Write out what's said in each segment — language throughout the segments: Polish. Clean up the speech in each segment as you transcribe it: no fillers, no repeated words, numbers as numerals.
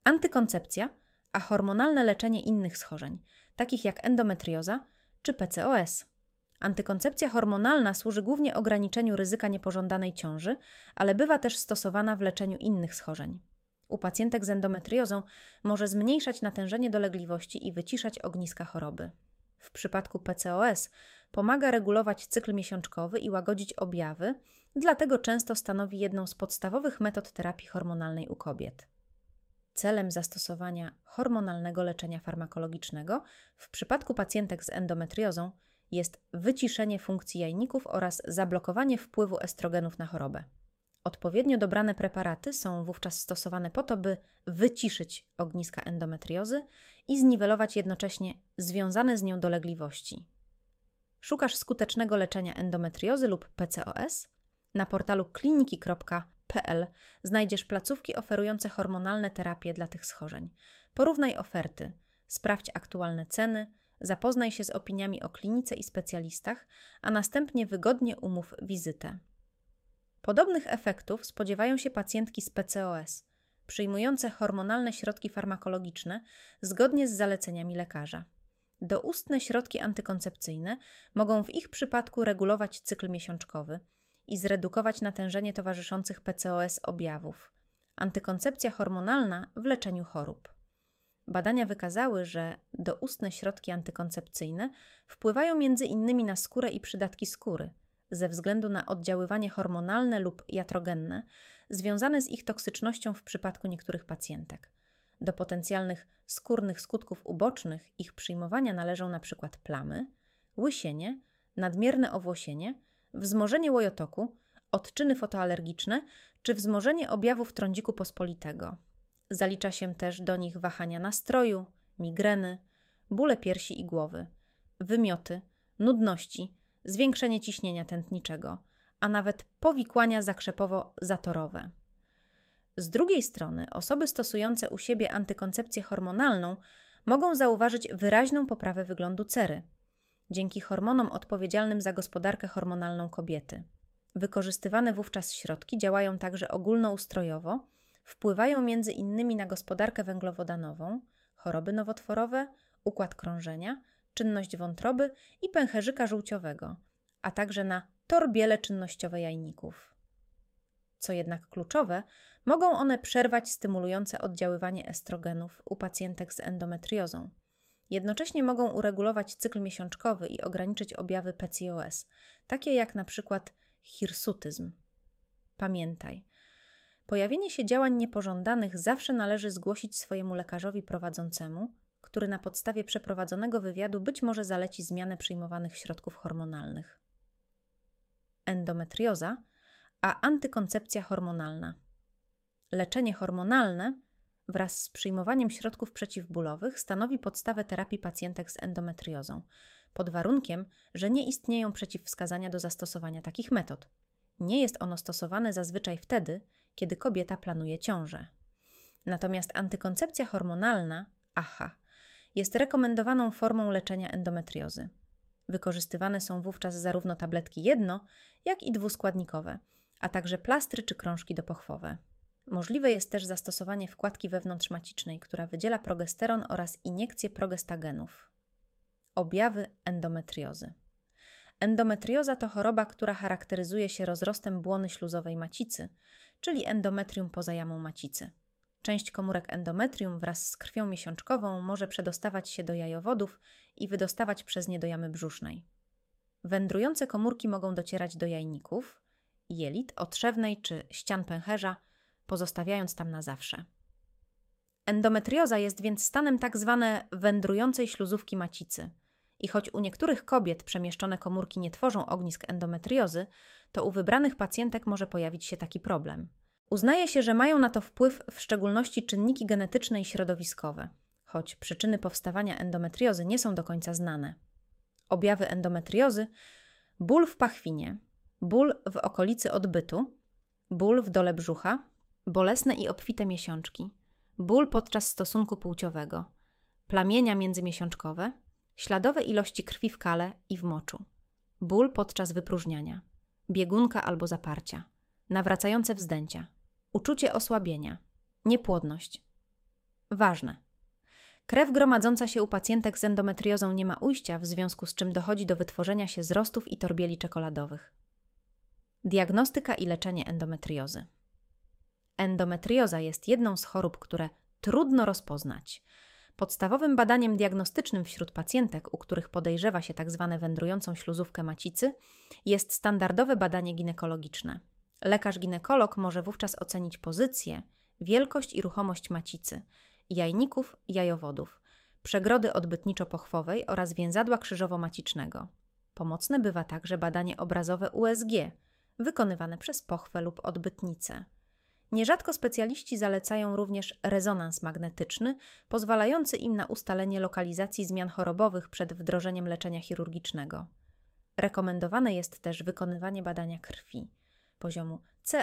Antykoncepcja, a hormonalne leczenie innych schorzeń, takich jak endometrioza czy PCOS. Antykoncepcja hormonalna służy głównie ograniczeniu ryzyka niepożądanej ciąży, ale bywa też stosowana w leczeniu innych schorzeń. U pacjentek z endometriozą może zmniejszać natężenie dolegliwości i wyciszać ogniska choroby. W przypadku PCOS pomaga regulować cykl miesiączkowy i łagodzić objawy, dlatego często stanowi jedną z podstawowych metod terapii hormonalnej u kobiet. Celem zastosowania hormonalnego leczenia farmakologicznego w przypadku pacjentek z endometriozą jest wyciszenie funkcji jajników oraz zablokowanie wpływu estrogenów na chorobę. Odpowiednio dobrane preparaty są wówczas stosowane po to, by wyciszyć ogniska endometriozy i zniwelować jednocześnie związane z nią dolegliwości. Szukasz skutecznego leczenia endometriozy lub PCOS? Na portalu kliniki.pl znajdziesz placówki oferujące hormonalne terapie dla tych schorzeń. Porównaj oferty, sprawdź aktualne ceny, zapoznaj się z opiniami o klinice i specjalistach, a następnie wygodnie umów wizytę. Podobnych efektów spodziewają się pacjentki z PCOS, przyjmujące hormonalne środki farmakologiczne zgodnie z zaleceniami lekarza. Doustne środki antykoncepcyjne mogą w ich przypadku regulować cykl miesiączkowy i zredukować natężenie towarzyszących PCOS objawów. Antykoncepcja hormonalna w leczeniu chorób. Badania wykazały, że doustne środki antykoncepcyjne wpływają m.in. na skórę i przydatki skóry, ze względu na oddziaływanie hormonalne lub iatrogenne związane z ich toksycznością w przypadku niektórych pacjentek. Do potencjalnych skórnych skutków ubocznych ich przyjmowania należą np. plamy, łysienie, nadmierne owłosienie, wzmożenie łojotoku, odczyny fotoalergiczne czy wzmożenie objawów trądziku pospolitego. Zalicza się też do nich wahania nastroju, migreny, bóle piersi i głowy, wymioty, nudności, zwiększenie ciśnienia tętniczego, a nawet powikłania zakrzepowo-zatorowe. Z drugiej strony osoby stosujące u siebie antykoncepcję hormonalną mogą zauważyć wyraźną poprawę wyglądu cery, dzięki hormonom odpowiedzialnym za gospodarkę hormonalną kobiety. Wykorzystywane wówczas środki działają także ogólnoustrojowo, wpływają m.in. na gospodarkę węglowodanową, choroby nowotworowe, układ krążenia, czynność wątroby i pęcherzyka żółciowego, a także na torbiele czynnościowe jajników. Co jednak kluczowe, mogą one przerwać stymulujące oddziaływanie estrogenów u pacjentek z endometriozą. Jednocześnie mogą uregulować cykl miesiączkowy i ograniczyć objawy PCOS, takie jak na przykład hirsutyzm. Pamiętaj, pojawienie się działań niepożądanych zawsze należy zgłosić swojemu lekarzowi prowadzącemu, który na podstawie przeprowadzonego wywiadu być może zaleci zmianę przyjmowanych środków hormonalnych. Endometrioza, a antykoncepcja hormonalna. Leczenie hormonalne wraz z przyjmowaniem środków przeciwbólowych stanowi podstawę terapii pacjentek z endometriozą, pod warunkiem, że nie istnieją przeciwwskazania do zastosowania takich metod. Nie jest ono stosowane zazwyczaj wtedy, kiedy kobieta planuje ciążę. Natomiast antykoncepcja hormonalna, AHA, jest rekomendowaną formą leczenia endometriozy. Wykorzystywane są wówczas zarówno tabletki jedno-, jak i dwuskładnikowe, a także plastry czy krążki dopochwowe. Możliwe jest też zastosowanie wkładki wewnątrzmacicznej, która wydziela progesteron oraz iniekcje progestagenów. Objawy endometriozy. Endometrioza to choroba, która charakteryzuje się rozrostem błony śluzowej macicy, czyli endometrium poza jamą macicy. Część komórek endometrium wraz z krwią miesiączkową może przedostawać się do jajowodów i wydostawać przez nie do jamy brzusznej. Wędrujące komórki mogą docierać do jajników, jelit, otrzewnej czy ścian pęcherza, pozostawiając tam na zawsze. Endometrioza jest więc stanem tak zwane wędrującej śluzówki macicy i choć u niektórych kobiet przemieszczone komórki nie tworzą ognisk endometriozy, to u wybranych pacjentek może pojawić się taki problem. Uznaje się, że mają na to wpływ w szczególności czynniki genetyczne i środowiskowe, choć przyczyny powstawania endometriozy nie są do końca znane. Objawy endometriozy: ból w pachwinie, ból w okolicy odbytu, ból w dole brzucha, bolesne i obfite miesiączki, ból podczas stosunku płciowego, plamienia międzymiesiączkowe, śladowe ilości krwi w kale i w moczu, ból podczas wypróżniania, biegunka albo zaparcia, nawracające wzdęcia, uczucie osłabienia, niepłodność. Ważne. Krew gromadząca się u pacjentek z endometriozą nie ma ujścia, w związku z czym dochodzi do wytworzenia się zrostów i torbieli czekoladowych. Diagnostyka i leczenie endometriozy. Endometrioza jest jedną z chorób, które trudno rozpoznać. Podstawowym badaniem diagnostycznym wśród pacjentek, u których podejrzewa się tzw. wędrującą śluzówkę macicy, jest standardowe badanie ginekologiczne. Lekarz ginekolog może wówczas ocenić pozycję, wielkość i ruchomość macicy, jajników i jajowodów, przegrody odbytniczo-pochwowej oraz więzadła krzyżowo-macicznego. Pomocne bywa także badanie obrazowe USG, wykonywane przez pochwę lub odbytnicę. Nierzadko specjaliści zalecają również rezonans magnetyczny, pozwalający im na ustalenie lokalizacji zmian chorobowych przed wdrożeniem leczenia chirurgicznego. Rekomendowane jest też wykonywanie badania krwi poziomu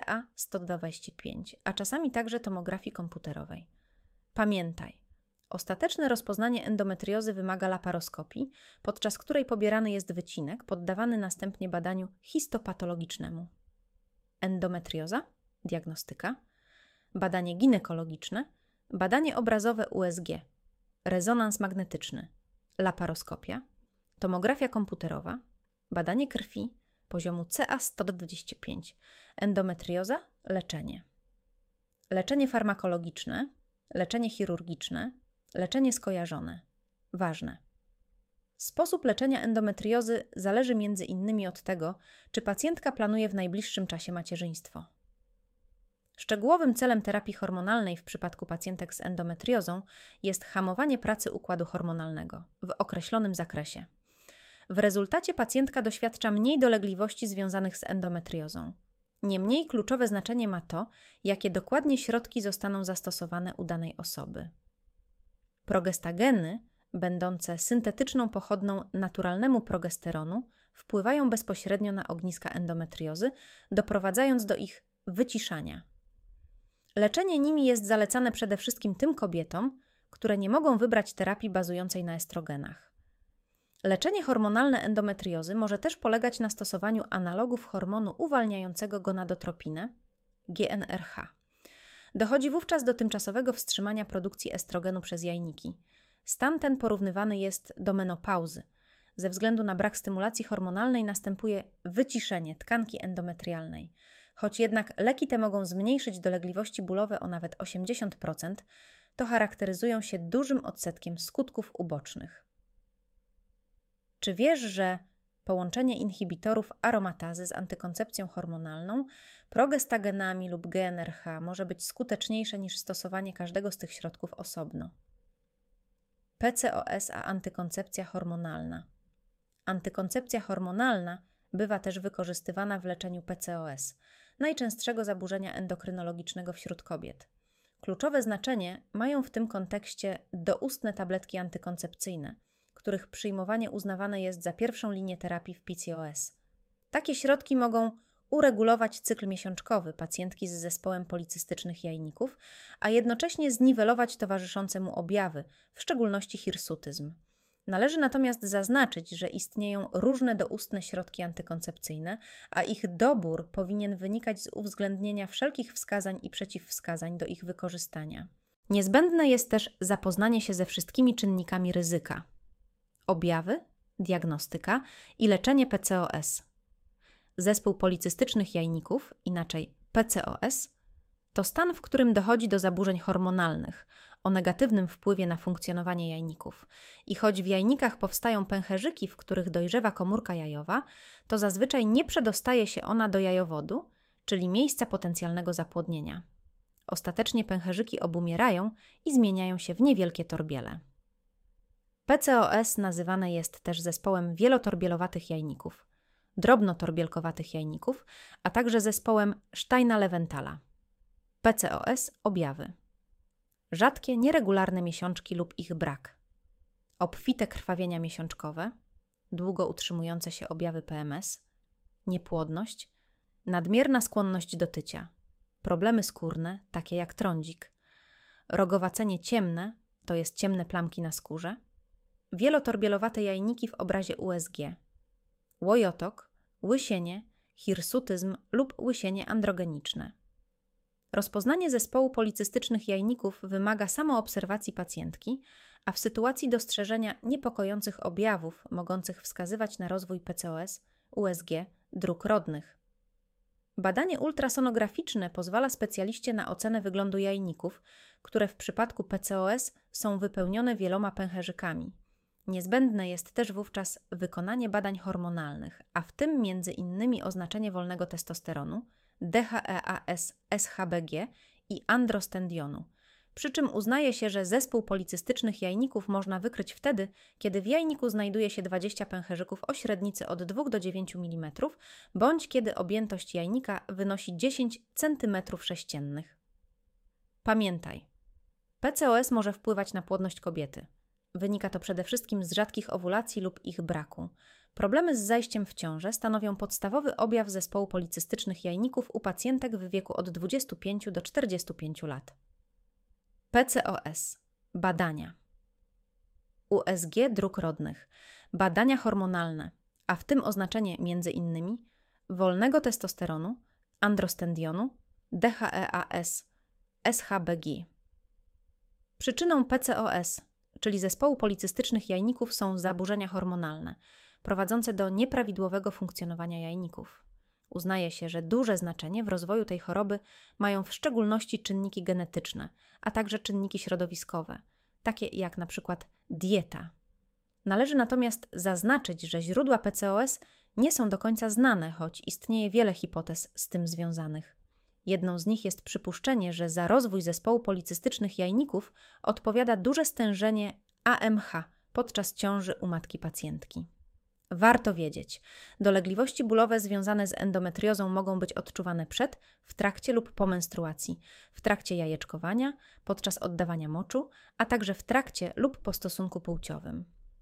CA-125, a czasami także tomografii komputerowej. Pamiętaj, ostateczne rozpoznanie endometriozy wymaga laparoskopii, podczas której pobierany jest wycinek poddawany następnie badaniu histopatologicznemu. Endometrioza, diagnostyka, badanie ginekologiczne, badanie obrazowe USG, rezonans magnetyczny, laparoskopia, tomografia komputerowa, badanie krwi poziomu CA-125, endometrioza, leczenie. Leczenie farmakologiczne, leczenie chirurgiczne, leczenie skojarzone. Ważne. Sposób leczenia endometriozy zależy m.in. od tego, czy pacjentka planuje w najbliższym czasie macierzyństwo. Szczegółowym celem terapii hormonalnej w przypadku pacjentek z endometriozą jest hamowanie pracy układu hormonalnego w określonym zakresie. W rezultacie pacjentka doświadcza mniej dolegliwości związanych z endometriozą. Niemniej kluczowe znaczenie ma to, jakie dokładnie środki zostaną zastosowane u danej osoby. Progestageny, będące syntetyczną pochodną naturalnemu progesteronu, wpływają bezpośrednio na ogniska endometriozy, doprowadzając do ich wyciszania. Leczenie nimi jest zalecane przede wszystkim tym kobietom, które nie mogą wybrać terapii bazującej na estrogenach. Leczenie hormonalne endometriozy może też polegać na stosowaniu analogów hormonu uwalniającego gonadotropinę, GnRH. Dochodzi wówczas do tymczasowego wstrzymania produkcji estrogenu przez jajniki. Stan ten porównywany jest do menopauzy. Ze względu na brak stymulacji hormonalnej następuje wyciszenie tkanki endometrialnej. Choć jednak leki te mogą zmniejszyć dolegliwości bólowe o nawet 80%, to charakteryzują się dużym odsetkiem skutków ubocznych. Czy wiesz, że połączenie inhibitorów aromatazy z antykoncepcją hormonalną, progestagenami lub GnRH może być skuteczniejsze niż stosowanie każdego z tych środków osobno? PCOS a antykoncepcja hormonalna. Antykoncepcja hormonalna bywa też wykorzystywana w leczeniu PCOS, najczęstszego zaburzenia endokrynologicznego wśród kobiet. Kluczowe znaczenie mają w tym kontekście doustne tabletki antykoncepcyjne, których przyjmowanie uznawane jest za pierwszą linię terapii w PCOS. Takie środki mogą uregulować cykl miesiączkowy pacjentki z zespołem policystycznych jajników, a jednocześnie zniwelować towarzyszące mu objawy, w szczególności hirsutyzm. Należy natomiast zaznaczyć, że istnieją różne doustne środki antykoncepcyjne, a ich dobór powinien wynikać z uwzględnienia wszelkich wskazań i przeciwwskazań do ich wykorzystania. Niezbędne jest też zapoznanie się ze wszystkimi czynnikami ryzyka. Objawy, diagnostyka i leczenie PCOS. Zespół policystycznych jajników, inaczej PCOS, to stan, w którym dochodzi do zaburzeń hormonalnych o negatywnym wpływie na funkcjonowanie jajników. I choć w jajnikach powstają pęcherzyki, w których dojrzewa komórka jajowa, to zazwyczaj nie przedostaje się ona do jajowodu, czyli miejsca potencjalnego zapłodnienia. Ostatecznie pęcherzyki obumierają i zmieniają się w niewielkie torbiele. PCOS nazywane jest też zespołem wielotorbielowatych jajników, drobnotorbielkowatych jajników, a także zespołem Steina-Leventhala. PCOS objawy: rzadkie, nieregularne miesiączki lub ich brak, obfite krwawienia miesiączkowe, długo utrzymujące się objawy PMS, niepłodność, nadmierna skłonność do tycia, problemy skórne, takie jak trądzik, rogowacenie ciemne, to jest ciemne plamki na skórze, wielotorbielowate jajniki w obrazie USG, łojotok, łysienie, hirsutyzm lub łysienie androgeniczne. Rozpoznanie zespołu policystycznych jajników wymaga samoobserwacji pacjentki, a w sytuacji dostrzeżenia niepokojących objawów mogących wskazywać na rozwój PCOS, USG, dróg rodnych. Badanie ultrasonograficzne pozwala specjaliście na ocenę wyglądu jajników, które w przypadku PCOS są wypełnione wieloma pęcherzykami. Niezbędne jest też wówczas wykonanie badań hormonalnych, a w tym m.in. oznaczenie wolnego testosteronu, DHEAS-SHBG i androstendionu. Przy czym uznaje się, że zespół policystycznych jajników można wykryć wtedy, kiedy w jajniku znajduje się 20 pęcherzyków o średnicy od 2 do 9 mm, bądź kiedy objętość jajnika wynosi 10 cm3. Pamiętaj, PCOS może wpływać na płodność kobiety. Wynika to przede wszystkim z rzadkich owulacji lub ich braku. Problemy z zajściem w ciążę stanowią podstawowy objaw zespołu policystycznych jajników u pacjentek w wieku od 25 do 45 lat. PCOS. Badania. USG dróg rodnych. Badania hormonalne, a w tym oznaczenie m.in. wolnego testosteronu, androstendionu, DHEAS, SHBG. Przyczyną PCOS, czyli zespołu policystycznych jajników, są zaburzenia hormonalne, prowadzące do nieprawidłowego funkcjonowania jajników. Uznaje się, że duże znaczenie w rozwoju tej choroby mają w szczególności czynniki genetyczne, a także czynniki środowiskowe, takie jak na przykład dieta. Należy natomiast zaznaczyć, że źródła PCOS nie są do końca znane, choć istnieje wiele hipotez z tym związanych. Jedną z nich jest przypuszczenie, że za rozwój zespołu policystycznych jajników odpowiada duże stężenie AMH podczas ciąży u matki pacjentki. Warto wiedzieć, dolegliwości bólowe związane z endometriozą mogą być odczuwane przed, w trakcie lub po menstruacji, w trakcie jajeczkowania, podczas oddawania moczu, a także w trakcie lub po stosunku płciowym.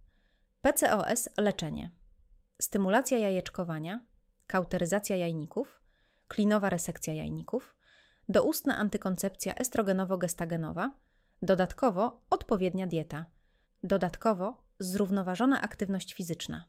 PCOS leczenie. Stymulacja jajeczkowania, kauteryzacja jajników, klinowa resekcja jajników, doustna antykoncepcja estrogenowo-gestagenowa, dodatkowo odpowiednia dieta, dodatkowo zrównoważona aktywność fizyczna.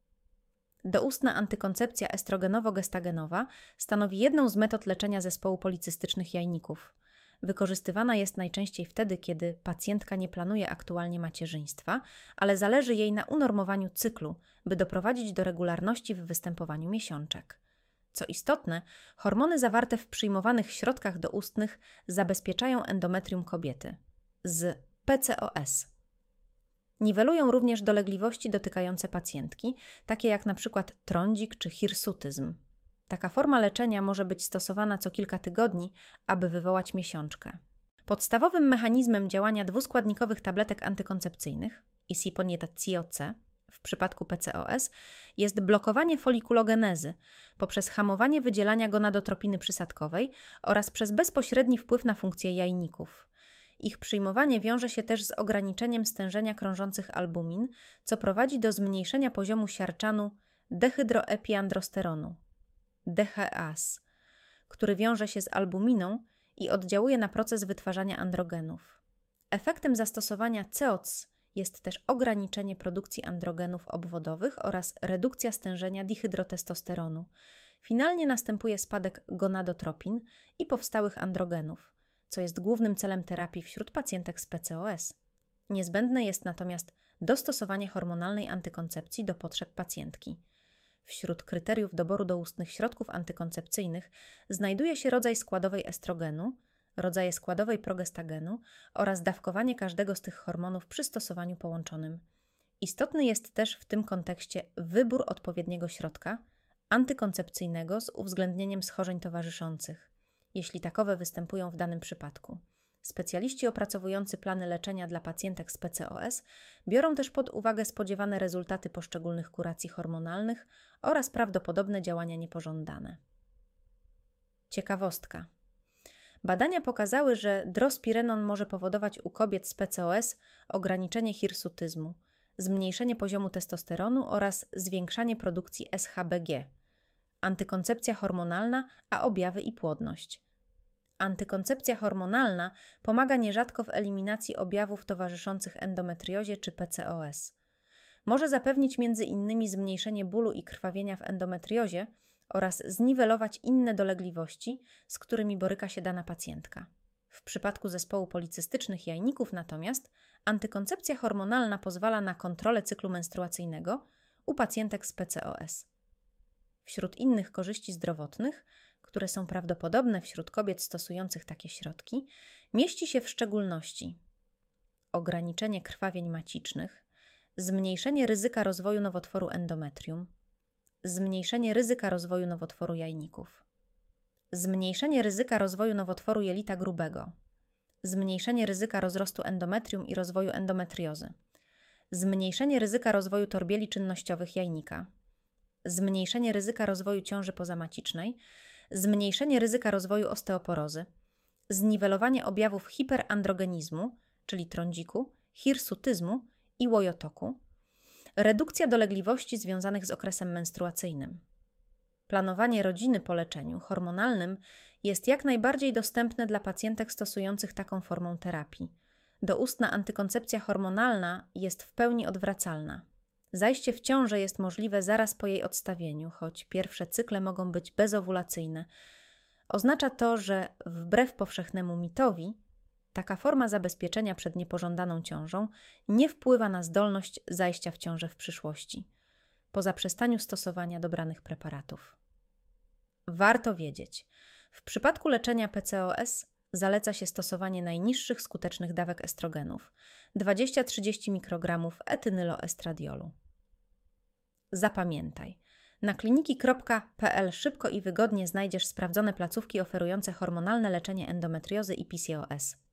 Doustna antykoncepcja estrogenowo-gestagenowa stanowi jedną z metod leczenia zespołu policystycznych jajników. Wykorzystywana jest najczęściej wtedy, kiedy pacjentka nie planuje aktualnie macierzyństwa, ale zależy jej na unormowaniu cyklu, by doprowadzić do regularności w występowaniu miesiączek. Co istotne, hormony zawarte w przyjmowanych środkach doustnych zabezpieczają endometrium kobiety z PCOS. Niwelują również dolegliwości dotykające pacjentki, takie jak np. trądzik czy hirsutyzm. Taka forma leczenia może być stosowana co kilka tygodni, aby wywołać miesiączkę. Podstawowym mechanizmem działania dwuskładnikowych tabletek antykoncepcyjnych, isoniazid-C, w przypadku PCOS, jest blokowanie folikulogenezy poprzez hamowanie wydzielania gonadotropiny przysadkowej oraz przez bezpośredni wpływ na funkcję jajników. Ich przyjmowanie wiąże się też z ograniczeniem stężenia krążących albumin, co prowadzi do zmniejszenia poziomu siarczanu dehydroepiandrosteronu, DHEAS, który wiąże się z albuminą i oddziałuje na proces wytwarzania androgenów. Efektem zastosowania COX jest też ograniczenie produkcji androgenów obwodowych oraz redukcja stężenia dihydrotestosteronu. Finalnie następuje spadek gonadotropin i powstałych androgenów, co jest głównym celem terapii wśród pacjentek z PCOS. Niezbędne jest natomiast dostosowanie hormonalnej antykoncepcji do potrzeb pacjentki. Wśród kryteriów doboru doustnych środków antykoncepcyjnych znajduje się rodzaj składowej estrogenu, rodzaje składowej progestagenu oraz dawkowanie każdego z tych hormonów przy stosowaniu połączonym. Istotny jest też w tym kontekście wybór odpowiedniego środka antykoncepcyjnego z uwzględnieniem schorzeń towarzyszących, jeśli takowe występują w danym przypadku. Specjaliści opracowujący plany leczenia dla pacjentek z PCOS biorą też pod uwagę spodziewane rezultaty poszczególnych kuracji hormonalnych oraz prawdopodobne działania niepożądane. Ciekawostka. Badania pokazały, że drospirenon może powodować u kobiet z PCOS ograniczenie hirsutyzmu, zmniejszenie poziomu testosteronu oraz zwiększanie produkcji SHBG. Antykoncepcja hormonalna, a objawy i płodność. Antykoncepcja hormonalna pomaga nierzadko w eliminacji objawów towarzyszących endometriozie czy PCOS. Może zapewnić m.in. zmniejszenie bólu i krwawienia w endometriozie oraz zniwelować inne dolegliwości, z którymi boryka się dana pacjentka. W przypadku zespołu policystycznych jajników natomiast antykoncepcja hormonalna pozwala na kontrolę cyklu menstruacyjnego u pacjentek z PCOS. Wśród innych korzyści zdrowotnych, które są prawdopodobne wśród kobiet stosujących takie środki, mieści się w szczególności ograniczenie krwawień macicznych, zmniejszenie ryzyka rozwoju nowotworu endometrium, zmniejszenie ryzyka rozwoju nowotworu jajników, zmniejszenie ryzyka rozwoju nowotworu jelita grubego, zmniejszenie ryzyka rozrostu endometrium i rozwoju endometriozy, zmniejszenie ryzyka rozwoju torbieli czynnościowych jajnika, zmniejszenie ryzyka rozwoju ciąży pozamacicznej, zmniejszenie ryzyka rozwoju osteoporozy, zniwelowanie objawów hiperandrogenizmu, czyli trądziku, hirsutyzmu i łojotoku, redukcja dolegliwości związanych z okresem menstruacyjnym. Planowanie rodziny po leczeniu hormonalnym jest jak najbardziej dostępne dla pacjentek stosujących taką formą terapii. Doustna antykoncepcja hormonalna jest w pełni odwracalna. Zajście w ciążę jest możliwe zaraz po jej odstawieniu, choć pierwsze cykle mogą być bezowulacyjne. Oznacza to, że wbrew powszechnemu mitowi, taka forma zabezpieczenia przed niepożądaną ciążą nie wpływa na zdolność zajścia w ciążę w przyszłości, po zaprzestaniu stosowania dobranych preparatów. Warto wiedzieć, w przypadku leczenia PCOS zaleca się stosowanie najniższych skutecznych dawek estrogenów 20-30 mikrogramów etynyloestradiolu. Zapamiętaj, na kliniki.pl szybko i wygodnie znajdziesz sprawdzone placówki oferujące hormonalne leczenie endometriozy i PCOS.